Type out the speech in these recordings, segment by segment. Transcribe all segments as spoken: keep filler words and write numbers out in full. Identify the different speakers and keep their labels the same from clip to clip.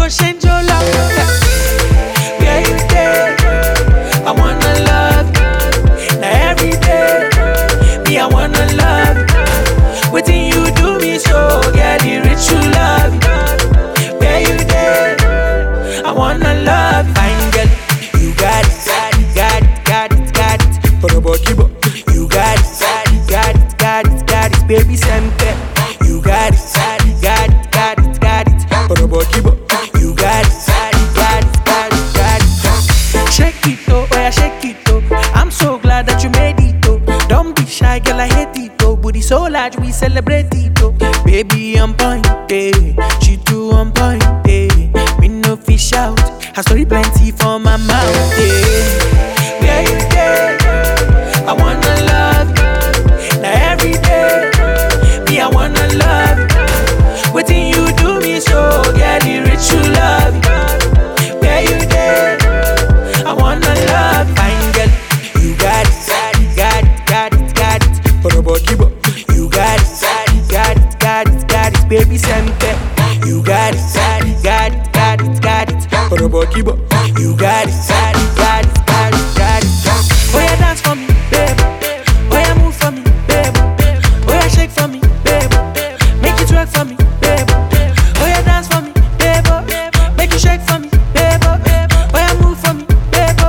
Speaker 1: gon' change your life. Where you there? I wanna love you. Now every day, me I wanna love you. Waiting you do me so, girl, the rich you love you. Where you there? I wanna love you. Fine girl, you got it, got it, got it, got it. For the body, you got it, got it, got it, got it. Baby, sempe, you got it, got it, got it, got it. For the body, you got it, got it, got it, got it. Shake it, oh, yeah, shake it, oh. I'm so glad that you made it, oh. Don't be shy, girl, I hate it, oh. Booty so large, we celebrate it, oh. Baby, I'm point, eh. She too on point, eh. Me no fish out, her story plenty for my mouth, eh. Where you there? I wanna love you. Now every day, me I wanna love you. Waiting you do me so, girl, the rich you love you. Where you there? I wanna love you. Fine girl, you got it, got it, got it, got it. For the body, you got it, got it, got it, got it. Baby, sempe, you got it, got it, got it, got it. For the body, you got it, got it, got it, got it. Oh yeah, dance for me, baby. Oh yeah, move for me, baby. Oh yeah, shake for me, baby. Make it work for me, baby. Oh yeah, dance for me, baby. Make it shake for me, baby. Oh yeah, move for me, baby.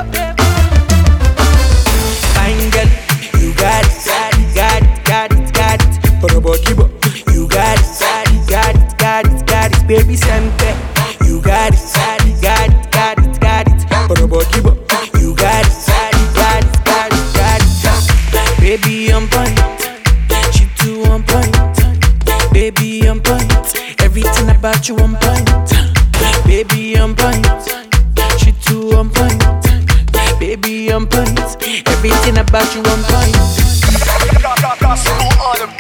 Speaker 1: Fine girl, you got it, got it, got it, got it. For the body, you got it, got it, got it, got it. Baby, sempe, you got it, got it, got it, got it. For the body, you got it, got it, got it, got it. Baby, I'm point, she too on point. Baby, I'm point, everything about you on point. Baby, I'm point, she too on point. Baby, I'm point, everything about you on point.
Speaker 2: Gospel on